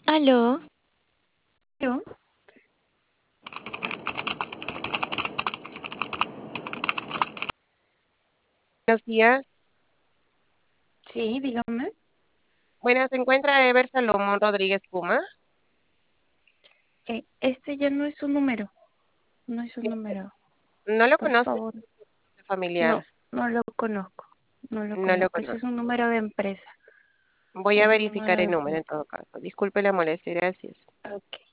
Aló, Yo, Buenos días. sí, dígame. Buenas, se encuentra Ever Salomón Rodríguez Puma. Este ya no es su número, no es su número. ¿No lo Por conoce? favor, Familiar. no, no lo conozco, no lo No lo conozco. Ese es conoce. un número de empresa, Voy a es un verificar número de el número en empresa. todo caso. Disculpe la molestia, gracias. Ok.